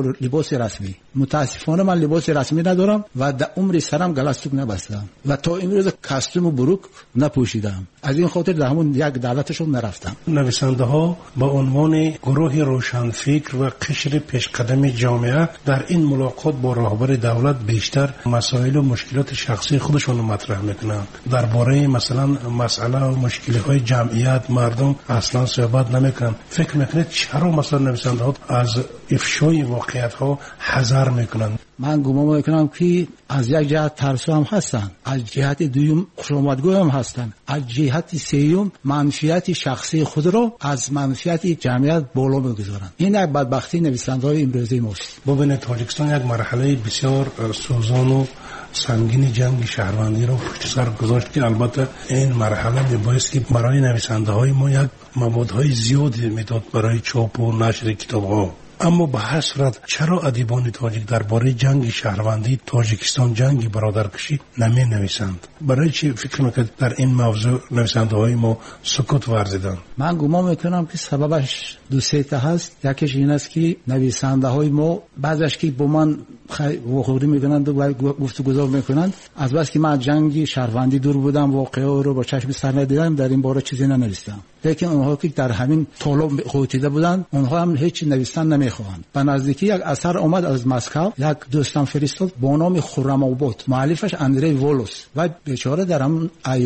با لباس رسمی. متاسفانه من لباس رسمی ندارم و در عمر سرم گلستوک نبستم و تا امروز کاستوم و بروک نپوشیدم. از این خاطر در همون یک دعوتشون نرفتم. نویسنده ها با عنوان گروه روشنفکر و قشر پیشقدم جامعه در این ملاقات با رهبر دولت بیشتر مسائل و مشکلات شخصی خودشون رو مطرح میکنن. درباره مثلا مسئله و مشکلات جمعیت مردم اصلا صحبت نمیکنن. فکر میکنید چرا مثلا نویسنده ها از افشای واقعیت ها حذر میکنن؟ من گمان میکنم که از یک جهت ترسو هم هستن، از جهت دوم خوشامدگو هم هستن، از جهت سوم منفعت شخصی خود را از منفعت جمعیت بالا میگذارن. این یک بدبختی نویسنده‌های امروزی ماست. ببینید تاجیکستان یک مرحله بسیار سوزان و سنگین جنگ شهروندی رو پشت سر گذاشت که البته این مرحله میبایست که برای نویسنده های ما یک موادهای زیادی میداد برای چاپ و نشر کتاب ها. اما به هر صورت چرا ادیبان تاجیک درباره جنگ شهروندی تاجیکستان، جنگ برادرکشی نمی نویسند؟ برای چی فکر میکنید در این موضوع نویسنده های ما سکوت ورزیدن؟ من گمان میکنم که سببش دو سه تا هست. یکیش این است که نویسنده های ما بعضیش که با من وقوری میکنند و گفتگو میکنند از بس که من جنگ شهروندی دور بودم، واقعه رو با چشم سر ندیدم، در این باره چیزی ننوشتم. لیکن اونها که در همین طالب خوتیده بودند اونها هم هیچ نوشتن نمیخواهند. به نزدیکی یک اثر اومد از مسکو، یک دوستم فرستاد با نام خرم‌آباد، مؤلفش اندری وولوس و بیچاره در همون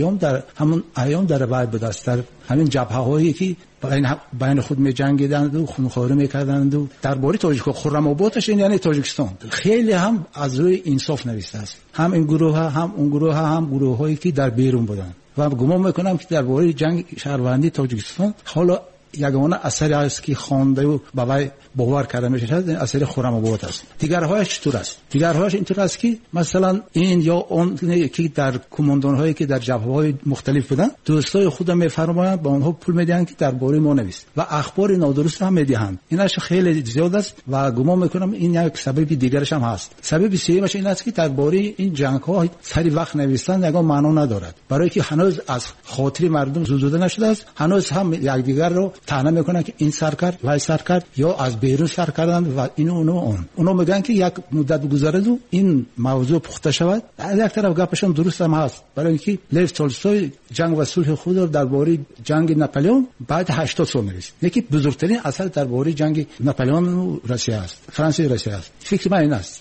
ایام در وای بود است، در همین جبهه‌هایی که بین خود می جنگیدند و خونخواری میکردند و درباره تاجیک خرم‌آبادش این یعنی تاجیکستان خیلی هم از روی انصاف نوشته است. هم این گروه ها هم اون گروه ها هم گروه هایی که در بیرون بودند و گمان میکنم که درباره جنگ شهروندی تاجیکستان حالا یگانه اثری است که خوانده و باور کرده میشه اثر خرم‌آباد است. دیگرهایش چطور است؟ دیگرهایش اینطور است که مثلا این یا اون که در کماندان هایی که در جبهه‌های مختلف بودن دوستای خودم میفرمایند با اونها پول میدهند که درباره ما نویس و اخبار نادرست هم میدهند. اینش خیلی زیاد است و گمان میکنم این یک سبب دیگرش هم هست. سبب سومش این است که درباره این جنگ ها سری وقت نوشتن یگان معنا ندارد، برای که هنوز از خاطر مردم زوزوده نشده است. هنوز هم یکدیگر رو طعنه میکنن که این سر کرد وای سر کرد یا از بیرون سر کردن و اینو اونو میگن که یک مدت بگذره و این موضوع پخته شود. از یک طرف گپشون درست هم هست، برای اینکه لیو تولستوی جنگ و صلح خود رو درباره جنگ ناپلئون بعد 80 سال نوشت. یکی بزرگترین اثر درباره جنگ ناپلئون و روسیه است، فرانسه و روسیه است. فکر من این است.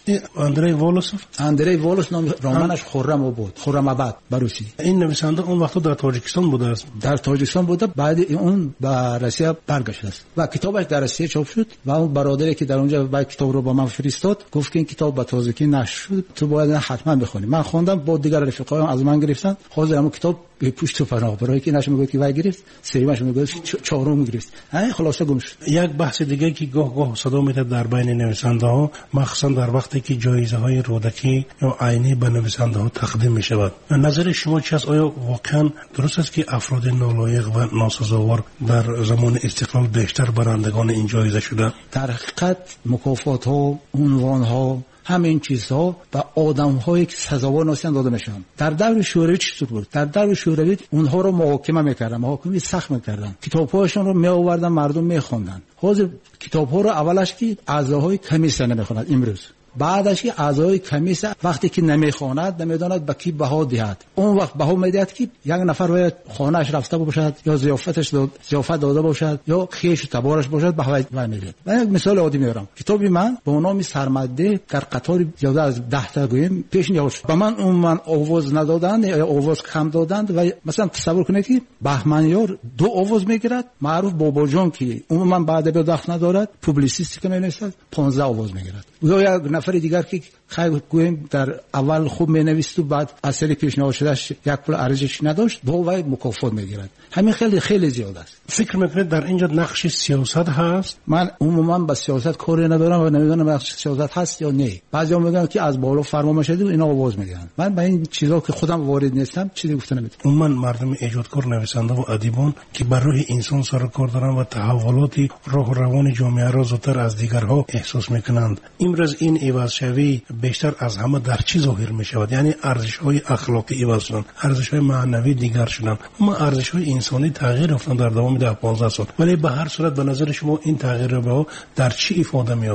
اندری وولوس نام رمانش خرم‌آباد بروسی. این نویسنده اون وقت در تاجیکستان بوده است. در تاجیکستان بوده، بعد اون به روسیه برگشت است و کتابش در روسیه چاپ شد و اون برادری که در اونجا با کتاب رو با من فرستاد گفت که این کتاب به تازگی نشر شد، تو باید حتما بخونی. من خوندم، با دیگر رفیقایم از من گرفتن، حاضر همون کتاب به پشت و پناه، برای که نشه میگه که وای گرفت، سریمش میگه چهارم گرفت. خلاصه گم شد. یک بحث دیگه که گاه صدا میاد در بین نویسنده ها، مخصوصا در وقتی که جایزه های رودکی یا عینی به نویسنده ها تقدیم می شود، نظر شما چی است؟ آیا واقعا درست است که افراد نالایق و ناسزاوار در زمان استقلال بیشتر برندگان این جایزه شده؟ در حقیقت مکافات ها، عنوان ها، همین چیزها و آدم‌هایی که سزاوار نیستن داده میشن. در دور شوروی چطور بود؟ در دور شوروی اونها رو محاکمه میکردن، محاکمه سخت میکردن، کتاب‌هاشون رو میآوردن مردم میخوندن. حاضر کتاب‌ها رو اولش که اعضاهای کمیسیون نمیخونن، امروز بعدش که اعضای کمیسیون وقتی که نمیخواند نمیداند به کی بها دهد، اون وقت بها میدهد که یک نفر باید خانه‌اش رفته باشد یا ضیافت داده باشد یا خیش تبارش باشد بها میدهد. من یک مثال عادی میارم. کتابی من با نام سرمده در قطار زیاده از 10 تا گویم پیش نیاورد. به من آواز ندادند یا آواز کم دادند و مثلا تصور کنید که بهمنیار 2 آواز میگیرد، معروف بابا جان که عموما بعد به دخل ندارد، پوبلیسیستی که نمی‌نویسد 15 آواز میگیرد. یا یک نفر دیگر که خیلی گویم در اول خوب مینویست و بعد اثر پیشنهاد شدهش یک پول ارزش نداشت، با وای مکافات میگیرد. همین خیلی زیاد است. فکر میکنید در اینجا نقش سیاست هست؟ من عموما با سیاست کاری ندارم و نمیدونم نقش سیاست هست یا نه. بعضیا میگن که از بالا فرمان شده و اینا آواز میگیرن. من با این چیزا که خودم وارد نیستم چیزی گفته نمیتونم. عموما مردم ایجادکار، نویسنده و ادیبان که بر روح انسان سر کار دارن و تحولات روح و روان جامعه را زودتر از دیگرها احساس میکنند. امروز این عوض شوی بیشتر از همه در چی ظاهر می شود؟ یعنی ارزش‌های اخلاقی عوض شدن، ارزش‌های معنوی دیگر شدن، اما ارزش‌های انسانی تغییر یافتن در دوام 10-15 سال. ولی به هر صورت به نظر شما این تغییر رو در چی ifade می‌یابد؟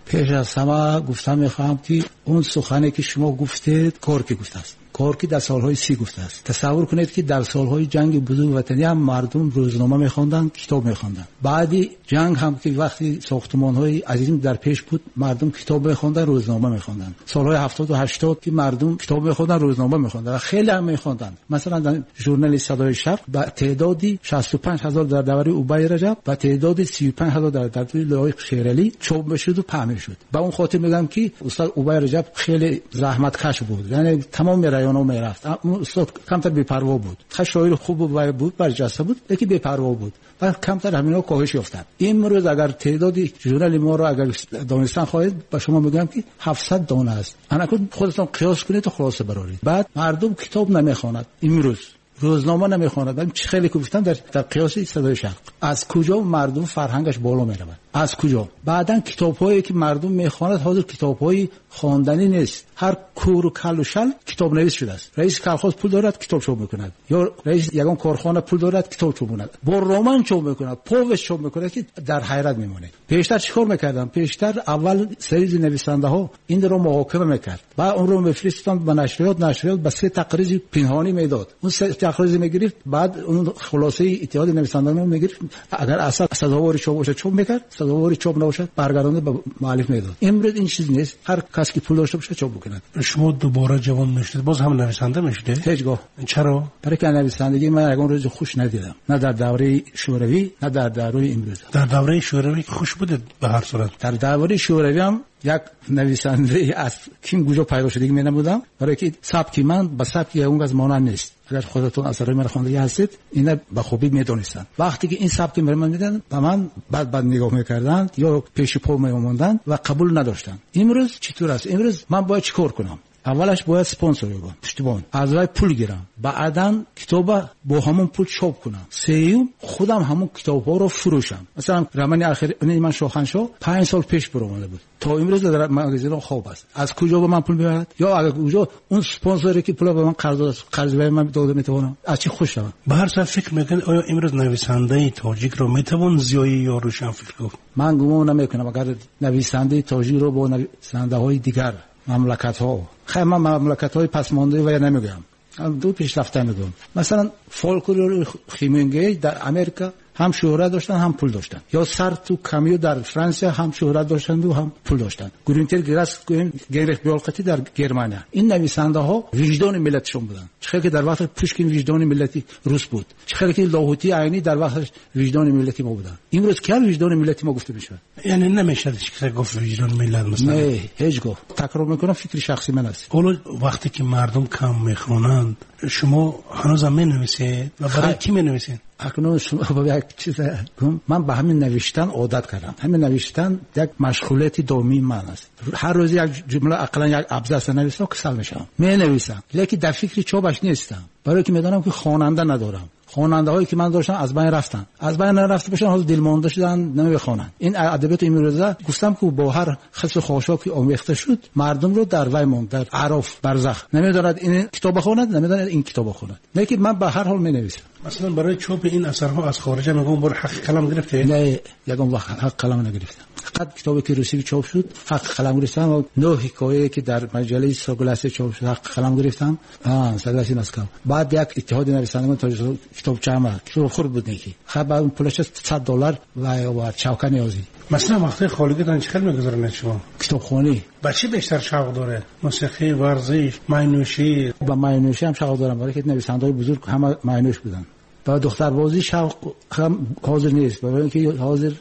پیش از همه گفتم میخوام که اون سخنی که شما گفتید کورکی گفته است. کورکی در سالهای 30 گفته است. تصور کنید که در سالهای جنگ بزرگ وطنی هم مردم روزنامه میخوندن، کتاب میخوندن. بعدی جنگ هم که وقتی ساختمان‌های عظیم در پیش بود، مردم کتاب میخوندن، روزنامه میخوندن. سالهای 70 و 80 که مردم کتاب میخوندن، روزنامه میخوندن و خیلی هم میخوندن. مثلا در ژورنال صدای شرق با تعدادی 65000 در دوره ابی رجب و تعدادی 35000 در دوره لایق شیرالی چاپ میشد و پهن میشد. با اون خاطر میگم که استاد ابی رجب خیلی زحمت کش بود، یعنی تمام رایانو میرفت. اون استاد کمتر بی‌پروا بود، شاعر خوب بود، برجسته بود، لیکن بی‌پروا بود و کمتر همینا کاهش یافت. امروز اگر تعدادی ژورنال ما رو اگر دانستان خواهید، با شما میگم که 700 دانه است. انا خودتون قیاس کنید و خلاصه برارید. بعد مردم کتاب نمیخواند، امروز روزنامه نمیخواند. چه خیلی گفتم در قیاس صدای شرق از کجا مردم فرهنگش بالا میره؟ از کجا؟ بعدن کتاب‌هایی که مردم میخواند حاضر کتاب‌های خواندنی نیست. هر کور و کل و شل کتاب نویس شده است. رئیس کارخانه پول دارد کتاب چاپ میکند، یا رئیس یگان کارخانه پول دارد کتاب چاپ میکند، با رمان چاپ میکند، پووش چاپ میکند که در حیرت میمونه. پیشتر چیکار میکردم؟ پیشتر اول سری نویسنده ها این رو محاکمه میکرد، بعد اون رو میفرستند به نشریات به سه تقریر پنهانی میداد. اون سه تقریر میگرفت، بعد اون خلاصه اتحاد نویسندگان میگرفت. اگر اصلا صداواری چاپ باشه چاپ میکرد، صداواری چاپ نباشه برگردونده به مؤلف میداد. امروز این چیز نیست، هر کسی که پول داشته باشه چاپ بکنه. شما دوباره جوان میشید، باز هم نویسنده میشید؟ هیچگاه. چرا؟ برای که نویسندگی من اون روز خوش ندیدم، نه در دوره شوروی نه در دوره امروز. در دوره شوروی خوش بوده به هر صورت. در دوره شوروی هم یک نویسنده از کیم گوجا پیدا شدگی می نمودم، برای که سبک من با سبک اون از مانند نیست. اگر خودتون اثرای من خوانده هستید اینا به خوبی میدونستان. وقتی که این سبک من میدن به من بعد نگاه میکردن یا پیش پا میموندن و قبول نداشتن. امروز چطور است؟ امروز من باید چیکار کنم؟ اولش باید اسپانسر بگم، پشتیبان، از راه پول گیرم، بعداً کتاب با همون پول چاپ کنم، سوم خودم همون کتاب‌ها رو فروشم. مثلا رمان اخیر من شاهنشاه 5 سال پیش برآمده بود، تا امروز در مغازه خواب است. از کجا به من پول میبرد؟ یا اگر کجا اون اسپانسری که پول به من قرض به من داده میتونم از چی خوش شوم؟ به هر صورت فکر میکنید آیا امروز نویسنده تاجیک رو میتوان زیایی یا روشن فکر کنه؟ من گمان نمیکنم اگر نویسنده تاجیک رو با نویسنده‌های دیگر مملکت‌ها، خیلی من مملکت‌های پسمانده و یا نمیگم، دو پیشرفته میگم. مثلا فولکلور خیمنگی در امریکا هم شهرت داشتن هم پول داشتن، یا سارتو کامیو در فرانسه هم شهرت داشتن و هم پول داشتن، گرینتر گراس گریخ بیالقتی در گرمانیا. این نویسنده ها وجدان ملتشون بودن. چه که در وقت پوشکین وجدان ملتی روس بود، چه که لاهوتی عینی در وقت وجدان ملتی ما بودن. امروز که وجدان ملتی ما گفته میشه، یعنی نمیشه که گفت وجدان ملت مثلا. نه هیچ گفت. تکرار میکنم فکر شخصی من است. حالا وقتی که مردم کم میخونند شما هنوز هم مینویسید و برای کی مینویسید؟ اکنون شما با یک چیز من به همین نوشتن عادت کردم. همین نوشتن یک مشغولیت دائمی من است. هر روز یک جمله اقلا یک ابزار نویسم کسل میشم، می نویسم، لیکن در فکر چوبش نیستم، برای که میدونم که خواننده ندارم. خواننده هایی که من داشتم از بین رفتن، از بین رفته باشن، حالا دل مانده شدن، نمیخوانن. این ادبیات امروزه گفتم که با هر خص خاشاکی آمیخته شد، مردم رو در وی ماند، در عرف برزخ، نمیداند این کتاب بخوند، نمیداند این کتاب بخوند. لیکن من به هر حال مینویسم. مثلا برای چاپ این اثرها از خارج میگم برای حق قلم گرفته؟ نه، یگان وقت حق قلم نگرفتم. فقط کتابی که روسی چاپ شد حق قلم گرفتم و 9 حکایه که در مجله ساگلاسه چاپ شد حق قلم گرفتم. ساگلاسی مسکو. بعد یک اتحاد نویسندگان تا کتاب چهار کتاب خورد بود نیکی. خب اون پولش $100 و چاوکا نیازی. مثلا وقتی خالگی دارن چیکار میگذارن شما؟ کتابخوانی. با چی بیشتر شوق داره؟ موسیقی، ورزش، معنوشی؟ با معنوشی هم شوق دارم، برای که نویسنده‌های بزرگ همه معنوش بودن. با دختربازی شوق هم حاضر نیست، برای اینکه حاضر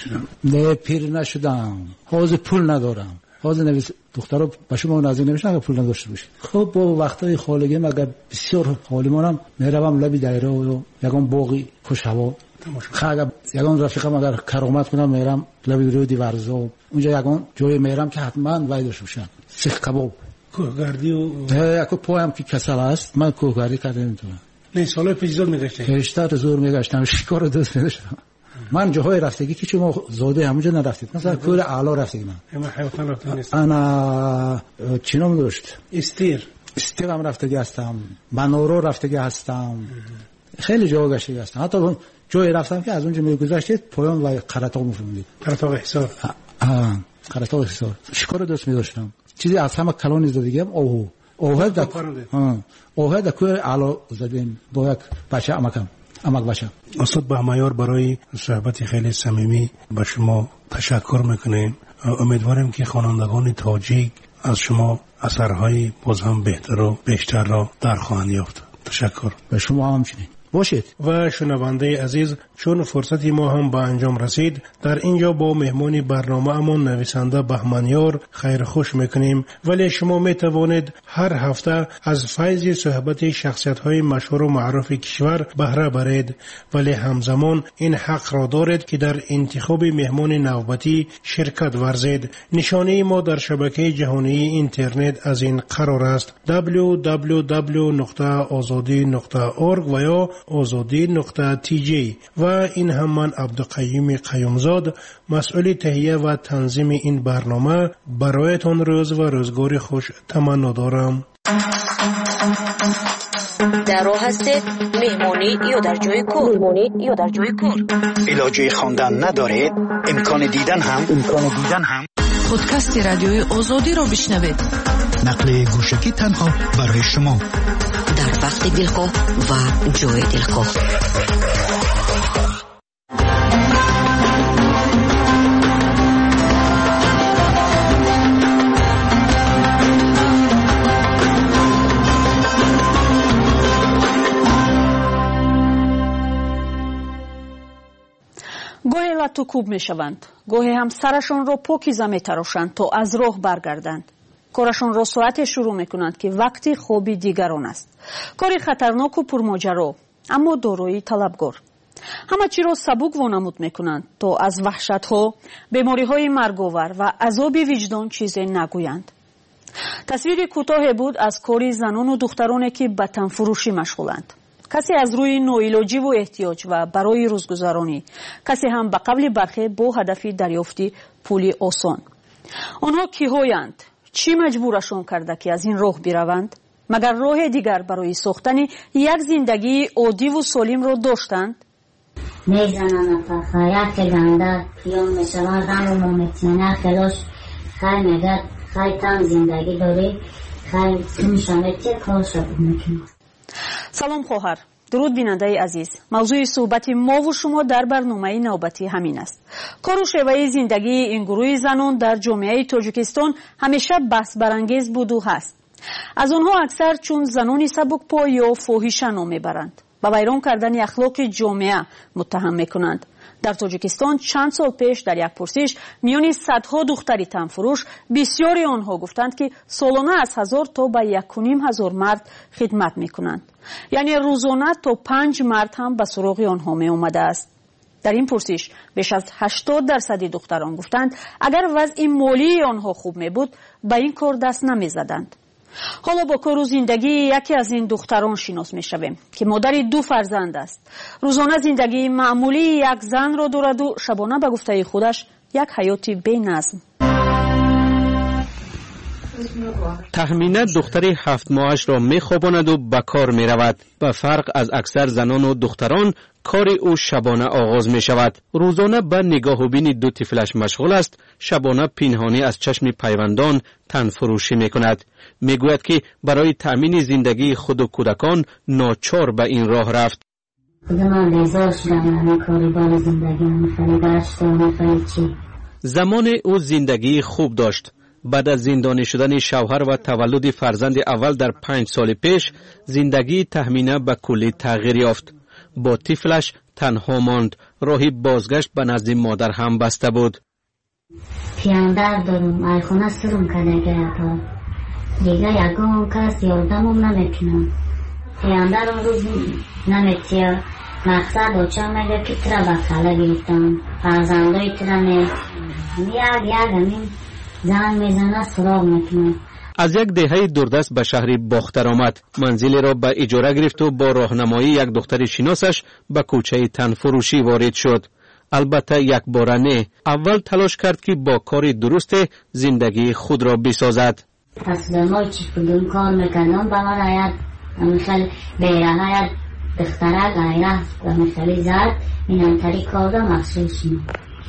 نه پیر نشدم، حاضر پول ندارم. حاضر نویس دخترها با شما نازی نمیشن اگه پول نداشته باشه. خب با وقتای خالگی مگه بسیار حالیمونم میروم لبی دایره و یگان باقی خوش هوا خاگه یگان رفیقم اگر کرامت کنم میرم لبی رودی ورزا، اونجا یگان جای میرم که حتما وای داشته باشم سیخ کباب کوهگردی و یکو پایم که کسل است. من کوهگردی کردم نمیتونم. نه سالای پیش زور میگشتم، پیشتر زور میگشتم، شکار دوست میداشتم. من جاهای رفتگی که شما زاده همونجا نرفتید، مثلا کوه اعلا رفتگی من حیوان رفتم نیست. انا چینام داشت استیرم رفتگی هستم، منورو رفتگی هستم، خیلی جا گشتگی هستم. حتی جایی رفتم که از اونجا میگذشتید پایان و قرطاق میفهمید، قرطاق حساب قرطاس حصار شکار دوست می‌داشتم. چیزی از همه کلان زدگیم اوه در کوی علا زدیم با یک بچه امک بچه. استاد بهمایار برای صحبت خیلی صمیمی به شما تشکر میکنیم. امیدواریم که خوانندگان تاجیک از شما اثرهای باز هم بهتر و بیشتر را در خواهند یافت. تشکر. به شما همچنین باشید. و شنونده عزیز، چون فرصتی ما هم به انجام رسید، در اینجا با مهمان برنامه امان نویسنده بهمنیار خیر خوش میکنیم. ولی شما میتوانید هر هفته از فیض صحبت شخصیت های مشهور و معروف کشور بهره برید، ولی همزمان این حق را دارید که در انتخاب مهمان نوبتی شرکت ورزید. نشانه ما در شبکه جهانی اینترنت از این قرار است: www.azadi.org و یا azadi.tj. و این هم من عبدالقیوم قیومزاد، مسئول تهیه و تنظیم این برنامه، برایتان روز و روزگار خوش تمنا دارم. در راه هستید مهمانی یا در جای کار؟ علاجه خواندن ندارید؟ امکان دیدن هم پادکست رادیوی آزادی را بشنوید. نقل گوشکی تنها برای شما، در وقت دلخواه و جای دلخواه. گاهی لطو کوب می شوند، گاهی هم سرشان را پاکیزه می تراشند تا از راه برگردند. کارشان را ساعت شروع می کنند که وقتی خوابی دیگران است. کاری خطرناک و پرماجرا، اما دارایی طلبگار. همه چی را سبک وانمود می کنند تا از وحشت ها، بیماری های مرگاور و عذاب وجدان چیزی نگویند. تصویر کوتاه بود از کاری زنان و دخترانی که به تن فروشی مشغولند. کسی از روی نوعلاجی و احتیاج و برای روزگذرانی، کسی هم به قبل برخی با هدف دریافتی پولی آسان. آنها کی‌هایند؟ چی مجبورشان کرده که از این راه بروند؟ مگر راه دیگر برای ساختن یک زندگی عادی و سالم را داشتند؟ میزنن خیلی که گنده یا میشوند هم و ممتنه خلاش خیلی نگد خیلی تن زندگی داری خیلی میشانه چه کار شد میکنه. سلام خواهر، درود بیننده عزیز. موضوع صحبت ما و شما در برنامه نوبتی همین است. کار و شیوه زندگی این گروه زنان در جامعه تاجیکستان همیشه بحث برانگیز بود و هست. از آنها اکثر چون زنان سبکپا یا فاحشه نام میبرند، با ویران کردن اخلاق جامعه متهم میکنند. در تاجیکستان چند سال پیش در یک پرسش میان صدها دختری تنفروش، بسیاری آنها گفتند که سالانه از 1000 تا به 1500 مرد خدمت میکنند. یعنی روزانه تا 5 مرد هم به سراغ آنها می اومده است. در این پرسش بیش از 80% دختران گفتند اگر وضع مالی آنها خوب می بود به این کار دست نمی زدند. حالا با کار و زندگی یکی از این دختران شناس می شویم که مادر 2 فرزند است. روزانه زندگی معمولی یک زن را دارد و شبانه به گفته خودش یک حیات بی نظم. تخمینا دختری 7 ماهش را میخواباند و به کار میرود. به فرق از اکثر زنان و دختران، کار او شبانه آغاز می شود. روزانه به نگاه و بین 2 طفلش مشغول است. شبانه پنهانی از چشم پیوندان تن فروشی می کند. می گوید که برای تأمین زندگی خود و کودکان ناچار به این راه رفت. خودمان بیزار شدم همه کاری بار زندگی میخوایی داشت و میخوایی چی؟ زمان او زندگی خوب داشت. بعد از زندانی شدن شوهر و تولد فرزند اول در 5 سال پیش، زندگی تخمینا به کلی تغییر یافت. با طفلش تنها ماند. راهی بازگشت به نزد مادر هم بسته بود. پیاندر دارم، ایخونه سرم کنه گره دیگه یکم کس یادمم نمیکنم. پیاندر اون روز نمیتیا مقصد اوچه میگه که ترا بکاله گیرتم فرزندای ترا یک همین زن میزنه سراغ میکنه. از یک دهه دوردست به شهر باختر آمد. منزلی را به اجاره گرفت و با راهنمایی یک دختر شناسش به کوچه تنفروشی وارد شد. البته یک بار نه. اول تلاش کرد که با کار درست زندگی خود را بسازد. پس ما چی کدوم کار میکنم با ما راید مثل بیره های دختره غیره و مثلی زد این انتری کار را مخصوص شد.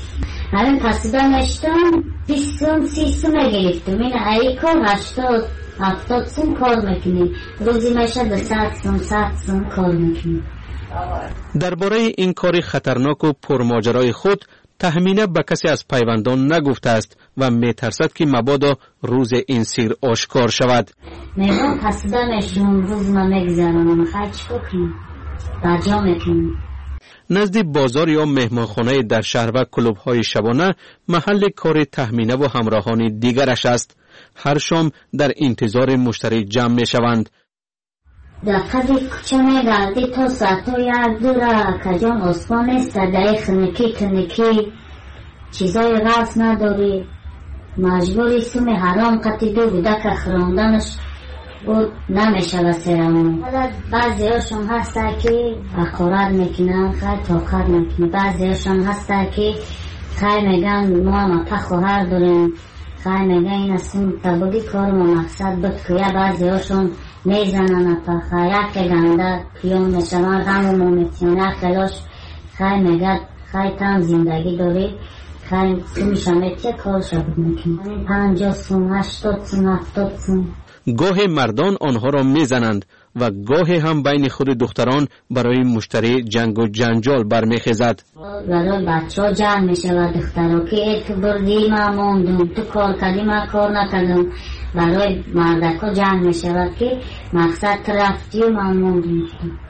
همین قصیده نشتم 20 سوم 30 سوم گرفتم. این ای کار 80 70 سوم کار میکنی، روزی میشه 200 سوم 100 سوم کار میکنی. درباره این کار خطرناک و پرماجرای خود تهمینه به کسی از پیوندان نگفته است و میترسد که مبادا روز این سیر آشکار شود. میگم قصیده نشتم روز ما میگذرانم، خیلی چی کنیم برجا میکنیم. نزد بازار یا مهمانخانه در شهر و کلوب‌های شبانه محل کار تهمینه و همراهان دیگرش است. هر شام در انتظار مشتری جمع میشوند. در قدر کچه میگردی تا ساعتو یک دوره کجان اسمان است، در خنکی تنکی چیزای راست نداری، مجبوری سوم حرام قطی دو بوده که خراندنش بود نمیشه بسیرمون. بعضی هاشون هسته که اخورت میکنن خیلی طاقت میکنه، بعضی هاشون هسته که خیلی میگن ما هم خواهر داریم، خیلی میگن این اصلا تبودی کار ما مقصد بود که بعضی هاشون میزنن پخه یک گنده پیون میشون غم و مومیتیونه خلاش خیلی میگه خیلی تم زندگی داری، خیلی سومیشه میتیه کار شد میکنه 50 سوم 80 سوم 70 سوم. گاه مردان آنها را میزنند و گاه هم بین خود دختران برای مشتری جنگ و جنجال برمیخیزد. برای بچه ها جنگ میشه و دخترها که تو بردی ما موندم، تو کار کردی ما کار نکردم. برای مردک ها جنگ میشه و که مقصد رفتی و ما موندم.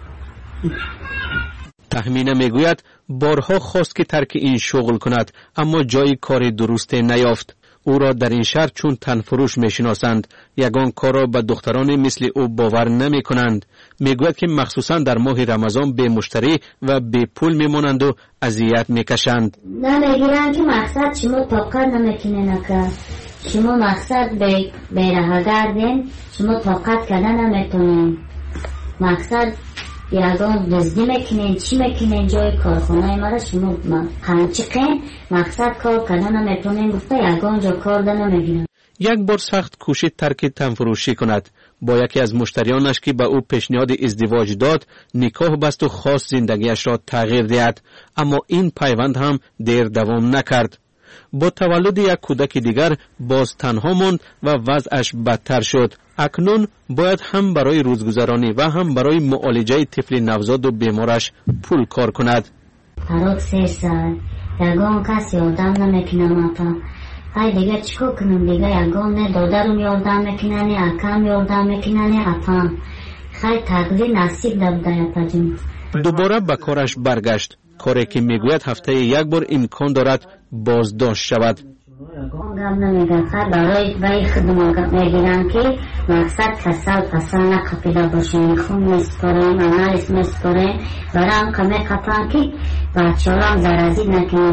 تهمینه میگوید بارها خواست که ترک این شغل کند اما جای کار درست نیافت. او را در این شهر چون تنفروش میشناسند. یگان کار را به دختران مثل او باور نمی کنند. میگوید که مخصوصا در ماه رمضان به مشتری و به پول میمانند و اذیت میکشند. نمیگیرن که مقصد شما طاقت نمیکنه نکرد، شما مقصد به راه گردین، شما طاقت کردن نمیتونین، مقصد یگان دزدی میکنین چی میکنین جای کارخانه ما را شما قنچقین، مقصد کار کردن نمیتونین گفته یگان جا کار ده نمیگیرن. یک بار سخت کوشید ترک تنفروشی کند. با یکی از مشتریانش که به او پیشنهاد ازدواج داد نکاح بست و خواست زندگیش را تغییر دهد، اما این پیوند هم دیر دوام نکرد. با تولد یک کودک دیگر باز تنها ماند و وضعش بدتر شد. اکنون باید هم برای روزگذرانی و هم برای معالجه طفل نوزاد و بیمارش پول کار کند. هر 3 سال یگان کسی یادم نمیکنه ماتا. های دیگه چیکار کنم دیگه یگان نه دادرم یادم میکنه نه اکم یادم میکنه نه اپام. خیلی تقدیر نصیب دبده اپاجون. دوباره به کارش برگشت. کاری که میگوید هفته یک بار امکان دارد بازداشت شود. گم نمیگن خیلی برای وی خدمات میگیرن که مقصد کسل پسل نقفیده باشین، خون میسپارین آنالیز میسپارین برای هم که میقفن که بچه هم زرازی نکنین،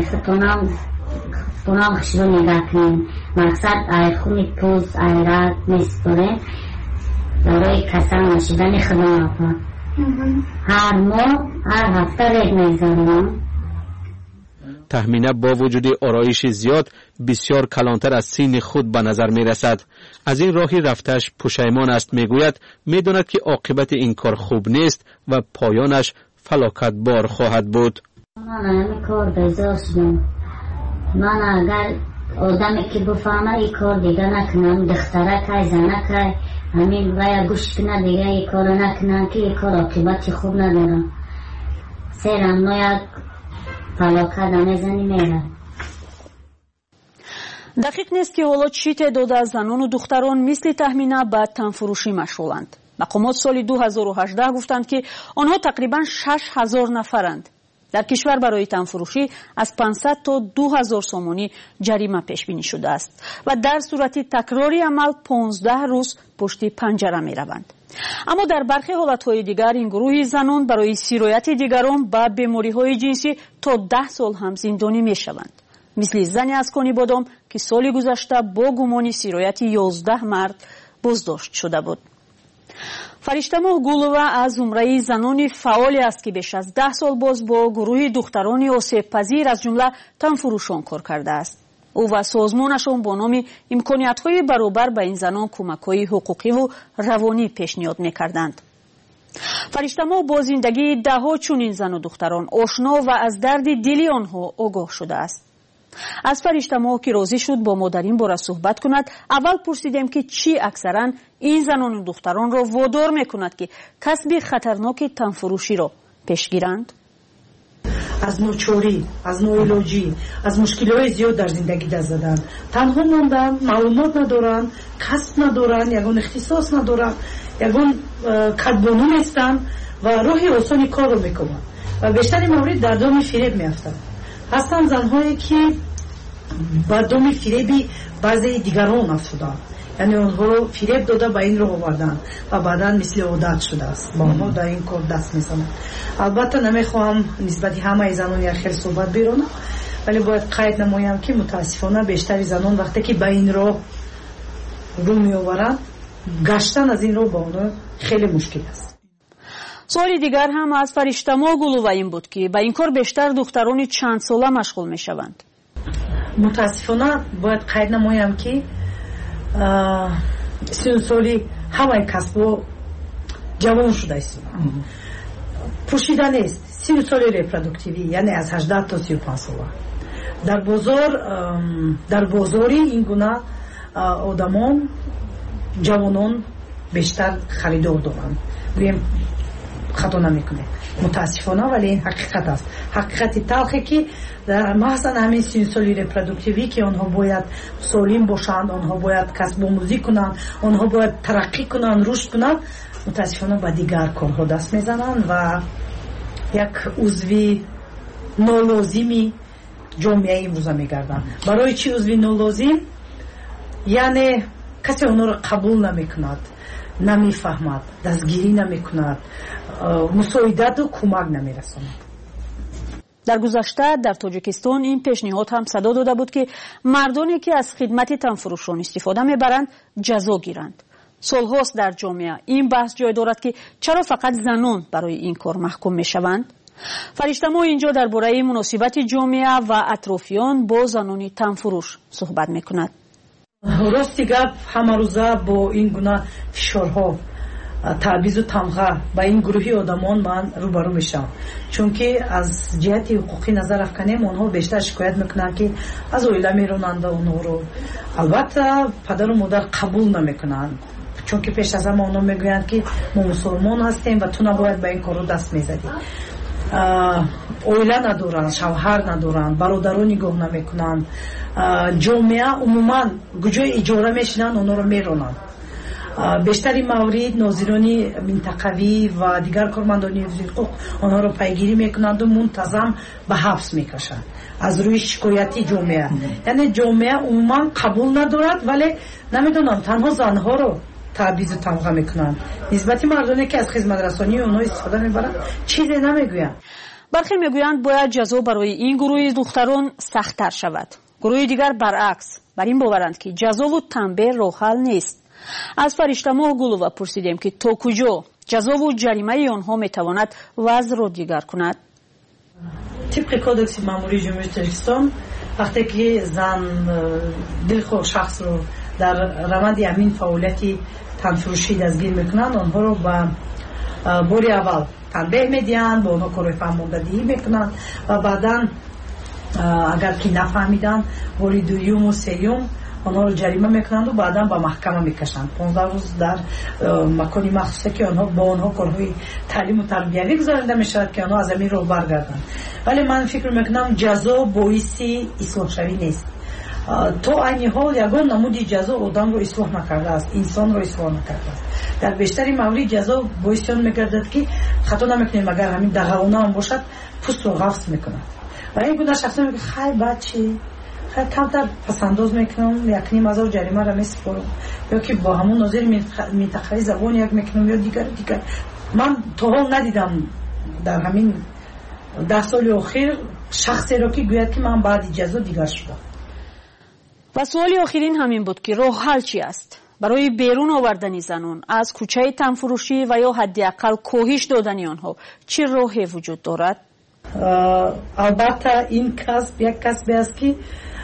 خطونام خشرو نگه کنین، مقصد ای خونی پوز ای رد میسپارین برای کسل نشیدن خدمات ها. هر ماه هر هفته رید میزنم. تهمینه با وجود آرایش زیاد بسیار کلانتر از سین خود به نظر می رسد. از این راهی رفتش پشیمان است. میگوید میداند که عاقبت این کار خوب نیست و پایانش فلاکت بار خواهد بود. من همین کار بزار شدم. من اگر آدمی که بفهمه این کار دیگه نکنم، دختره که زنه که همین ویا گوش کنه دیگه این کار نکنم که این کار عاقبت خوب ندارم. سیرم نوید فلاکت نمیزنی میره. دقیق نیست که حالا چی تعداد از زنان و دختران مثل تهمینه به تنفروشی مشغولند. مقامات سال 2018 گفتند که آنها تقریبا 6000 نفرند. در کشور برای تنفروشی از 500 تا 2000 سومانی جریمه پیش بینی شده است و در صورت تکراری عمل 15 روز پشت پنجره می روند. اما در برخی حالتهای دیگر این گروه زنان برای سیرایت دیگران با بیماری‌های جنسی تا 10 سال هم زندانی می شوند. مثل زنی از کنی بادام که سال گذشته با گمان سیرایت 11 مرد بازداشت شده بود. فرشته‌ماه گولووا از زمره زنان فعالی است که بیش از 10 سال باز با گروه دختران آسیب پذیر از جمله تنفروشان کار کرده است. او و سازمانشان با نام امکانیت‌های برابر به این زنان کمک‌های حقوقی و روانی پیشنهاد می‌کردند. فرشته‌ماه با زندگی ده‌ها چنین زن و دختران آشنا و از درد دلی آنها آگاه شده است. از فرشته که راضی شد با ما در این باره صحبت کند، اول پرسیدیم که چی اکثرا این زنان و دختران را وادار میکند که کسب خطرناک تنفروشی را پیش گیرند. از نوچوری، از نوعلاجی، از مشکلات زیاد در زندگی دست زدن، تنها موندن، معلومات ندارن، کسب ندارن، یگان اختصاص ندارن، یگان کدبانو نیستن و راه آسانی کار رو میکنن و بیشتر مورد در دام فریب میافتن. هستن زنهایی که با دام فریبی بعضی دیگران افتادن، یعنی اونها رو فریب داده به این رو آوردن و بعدا مثل عادت شده است با اونها در این کار دست میزنن. البته نمیخوام نسبت همه زنان یک خیلی صحبت بیرونم، ولی باید قید نمایم که متاسفانه بیشتر زنان وقتی که به این رو میآورند، گشتن از این رو با اونها خیلی مشکل است. سوالی دیگر هم از فرشته گلووا این بود که به این کار بیشتر دختران چند ساله مشغول میشوند. متاسفانه باید قید نمایم که 30 سالی همه کسب جوان شده است. پوشیده نیست. 30 سالی ریپرودکتیوی، یعنی از 18 تا 35 ساله. در بازاری این گونه آدمان جوانان بیشتر خریدار دارند. بیم خطا نمیکنه متاسفانه، ولی این حقیقت است. حقیقت تلخی که محضاً همین 30 سالی ریپرودکتیوی که آنها باید سالم باشند، آنها باید کسب آموزی کنند، آنها باید ترقی کنند، رشد کنند، متاسفانه با دیگر کارها دست میزنند و یک عضوی نالازمی جامعه امروزه میگردند. برای چی عضوی نالازم؟ یعنی کسی آنها را قبول نمیکند، نمیفهمد، دستگیری نمیکند، مساعدت و کمک نمیرساند. در گذشته در تاجیکستان این پیشنهاد هم صدا داده بود که مردانی که از خدمت تنفروشان استفاده میبرند جزا گیرند. سالهاست در جامعه این بحث جای دارد که چرا فقط زنان برای این کار محکوم میشوند. فرشته ما اینجا درباره مناسبت جامعه و اطرافیان با زنان تنفروش صحبت میکند. راستی گپ همه روزه با این گونه فشارها، تعویض و تمغه با این گروهی آدمان من روبرو میشم، چون که از جهت حقوقی نظر افکنیم اونها بیشتر شکایت میکنن که از اویله میرونند اونها رو. البته پدر و مادر قبول نمیکنن، چون که پیش از همه اونها میگویند که ما مسلمان هستیم و تو نباید با این کار رو دست میزدی. اویله ندارن، شوهر ندارن، برادران نگاه نمیکنن، جامعه عموما کجای اجاره میشنن اونها رو میرونن. بیشتری موارد ناظرانی منطقوی و دیگر کارمندان حقوق آنها را پیگیری میکنند و منتظم به حبس میکشند از روی شکایتی جامعه. یعنی جامعه عموما قبول ندارد، ولی نمیدونم تنها زنها رو تعویض و تمغه میکنند. نسبت مردانی که از خدمت رسانی اونها استفاده میبرند چیزی نمیگویند. برخی میگویند باید جزا برای این گروه دختران سخت‌تر شود. گروه دیگر برعکس بر این باورند که جزا و تنبیه راه حل نیست. از فرشته گلووا پرسیدیم که تا کجا جزا و جریمه آنها میتواند وضع را دیگر کند. طبق کودکس ماموری جمهوری تاجیکستان وقتی که زن دلخواه شخص رو در روند همین فعالیتی تنفروشی دستگیر میکنند، آنها رو با باری اول تنبیه میدهند، با آنها کار فهماندهی میکنند و بعدا اگر که نفهمیدن باری دوم و سوم آنها رو جریمه میکنند و بعدا با محکمه میکشند. 15 روز در مکانی مخصوصه که آنها با آنها کارهای تعلیم و تربیوی گذارنده میشود که آنها از امین رو برگردند. ولی من فکر میکنم جزا باعث اصلاح شوی نیست. تو این حال یگان نمودی جزا آدم رو اصلاح نکرده است، انسان رو اصلاح نکرده است. در بیشتری موارد جزا باعث میگردد که خطا نمیکنیم اگر همین دغلانه هم باشد پوست رو قفس میکند و این گونه شخصا میگه خیلی بچه خیلی کمتر پسنداز میکنم، 1,500 جریمه را میسپارم، یا که با همون ناظر منطقه‌ای زبان یک میکنم یا دیگر. من تا حال ندیدم در همین 10 سال اخیر شخصی را که گوید که من بعد جزا دیگر شدم. و سوالی آخرین همین بود که راه حل چی است برای بیرون آوردن زنان از کوچه تنفروشی و یا حداقل کاهش دادن آنها؟ چه راهی وجود دارد؟ البته این کسب یک کسبی است که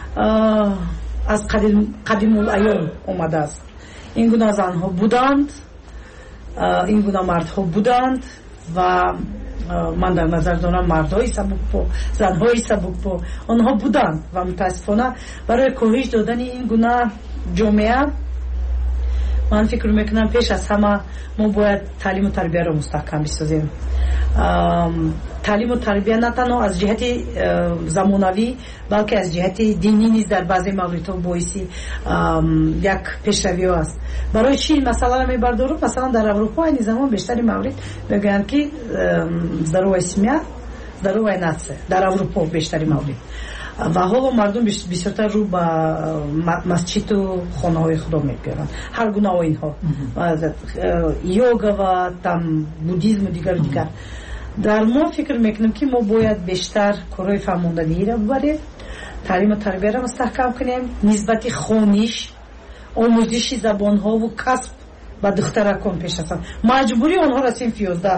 از قدیم الایام اومده است. این گونه زنها بودند، این گونه مردها بودند و من در نظر دارم مردهای سبک‌پا، زنهای سبک‌پا آنها بودند و متاسفانه برای کاهش دادن این گونه جامعه من فکر میکنم پیش از همه ما باید تعلیم و تربیه را مستحکم بسازیم. تعلیم و تربیه نه تنها از جهت زمانوی بلکه از جهت دینی نیز در بعضی موردها باعث یک پیشروی است. برای چی مثلا میبردارم؟ مثلا در اروپا این زمان بیشتری مورد میگن که здоровая семья здоровая нация در اروپا بیشتری مورد و حالا مردم بسیارتر رو به مسجد و خانه های خدا میگیرن هر گونه آیین‌ها یوگا و تام بودیسم و دیگر در ما فکر میکنم که ما باید بیشتر کارهای فرماندهی را ببریم، تعلیم و تربیه را مستحکم کنیم، نسبت خوانش آموزش زبان ها و کسب و دخترکان پیش است مجبوری آنها را صنف 11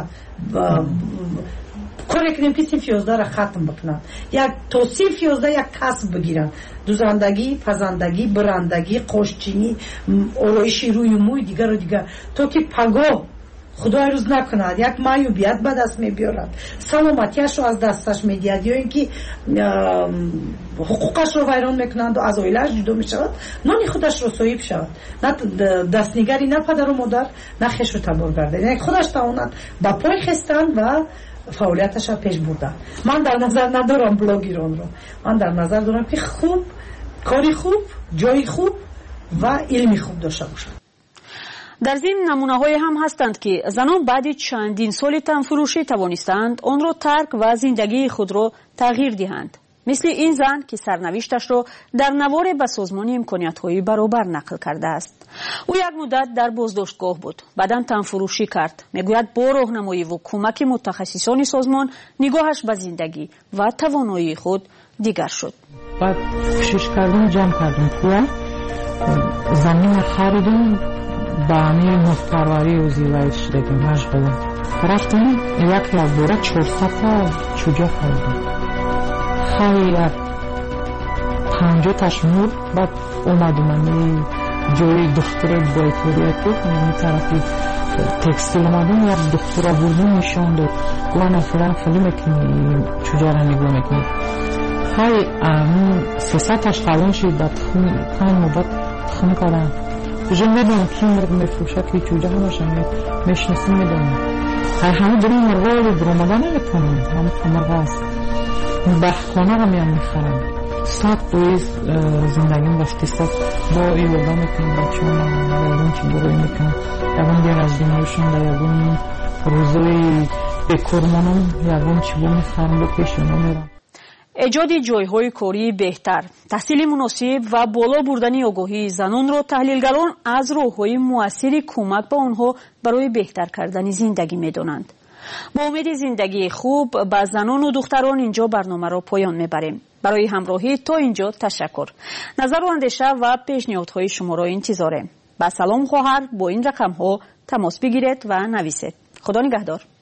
کاری کنیم که صنف 11 را ختم بکنن، یک تا صنف 11 یک کسب بگیرن، دوزندگی، پزندگی، برندگی، قاشچینی، آرایشی روی موی دیگر و دیگر تا که پگاه خدای روز نکند یک معیوبیت به دست میبیارد، سلامتیش رو از دستش میدهد یا اینکه حقوقش رو ویران میکنند و از عائله‌اش جدا میشود، نان خودش رو صاحب شود، نه دستنگری، نه پدر و مادر، نه خویش رو تبار گردد، یعنی خودش تواند با پای خستن و فعالیتش را پیش بردن. من در نظر ندارم بلاگ ایران رو، من در نظر دارم که خوب کاری خوب، جای خوب و علمی خوب داشته باشد. در ضمن نمونه‌های هم هستند که زنان بعد چندین سال تنفروشی توانستند آن را ترک و زندگی خود را تغییر دهند. مثل این زن که سرنوشتش را در نوار به سازمان امکانیت‌های برابر نقل کرده است. او یک مدت در بازداشتگاه بود، بعداً تنفروشی کرد. میگوید با راهنمایی و کمک متخصصان سازمان نگاهش به زندگی و توانایی خود دیگر شد. بعد کوشش کردم جمع کردم پول، زمین خریدم، با همین مفترواری و زیوایش دادیم مشغولم. رفتم یک لابوره 400 تا چوجه خریدم. خیلی 50 تشمور. بعد اومدم جوی دختر بایتوریت بود، این طرفی تکستیل اومدم یک دختر بردم نشان داد گوانه فلان خیلی میکنی چوجه را نگاه میکنی. خیلی 300 تاش خلون شد. بعد خیلی مدت خون کردم بجا میدونم که مرد میفروشد که چوجه همشم میشناسیم میدونم همه داریم مرغا رو درامده نمیتونم، همه مرغا هست بخخانه هم میخرم. 100 دویز زندگیم بستی ست با ایوگا میکنم بچه هم یادون چی بروی میکنم یادون دیر از دینایشون در یادون روزوی بکرمانم یادون چی بو میخرم بکشم میرم. ایجاد جایهای کاری بهتر، تحصیل مناسب و بالا بردن آگاهی زنان را تحلیلگران از راه‌های مؤثر کمک به آنها برای بهتر کردن زندگی می‌دانند. با امید زندگی خوب به زنان و دختران اینجا برنامه را پایان می‌بریم. برای همراهی تا اینجا تشکر. نظر و اندیشه و پیشنهادهای شما را انتظاریم. با سلام خواهر با این رقم‌ها تماس بگیرید و نویسید. خدا نگهدار.